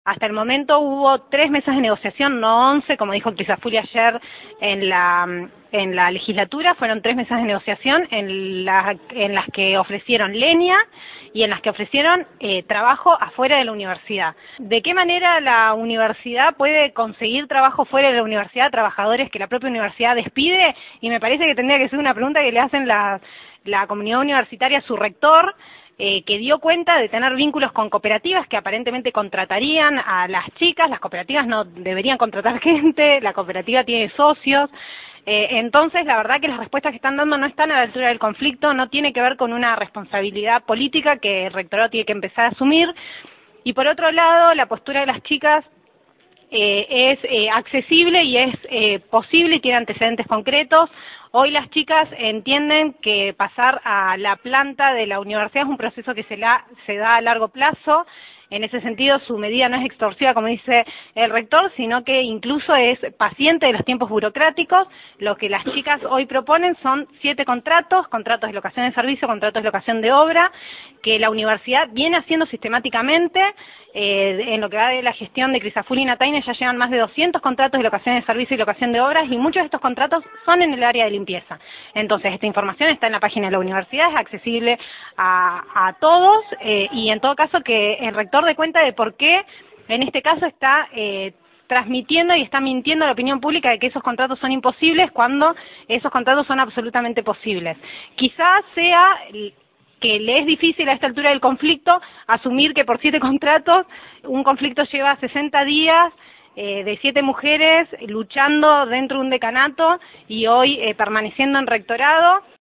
Hasta el momento hubo 3 mesas de negociación, no 11, como dijo Crisafulli ayer en la legislatura. Fueron 3 mesas de negociación en las que ofrecieron leña y en las que ofrecieron trabajo afuera de la universidad. ¿De qué manera la universidad puede conseguir trabajo fuera de la universidad a trabajadores que la propia universidad despide? Y me parece que tendría que ser una pregunta que le hacen la comunidad universitaria a su rector, que dio cuenta de tener vínculos con cooperativas que aparentemente contratarían a las chicas. Las cooperativas no deberían contratar gente, la cooperativa tiene socios. Entonces, la verdad que las respuestas que están dando no están a la altura del conflicto, no tiene que ver con una responsabilidad política que el rectorado tiene que empezar a asumir. Y por otro lado, la postura de las chicas es accesible y es posible y tiene antecedentes concretos. Hoy las chicas entienden que pasar a la planta de la universidad es un proceso que se da a largo plazo. En ese sentido, su medida no es extorsiva, como dice el rector, sino que incluso es paciente de los tiempos burocráticos. Lo que las chicas hoy proponen son 7 contratos, contratos de locación de servicio, contratos de locación de obra, que la universidad viene haciendo sistemáticamente. En lo que va de la gestión de Crisafulli y Nataine ya llevan más de 200 contratos de locación de servicio y locación de obras, y muchos de estos contratos son en el área de limpieza. Entonces, esta información está en la página de la universidad, es accesible a todos, y en todo caso que el rector dé cuenta de por qué en este caso está transmitiendo y está mintiendo a la opinión pública de que esos contratos son imposibles cuando esos contratos son absolutamente posibles. Quizás sea que le es difícil a esta altura del conflicto asumir que por 7 contratos un conflicto lleva 60 días, de 7 mujeres luchando dentro de un decanato y hoy permaneciendo en rectorado.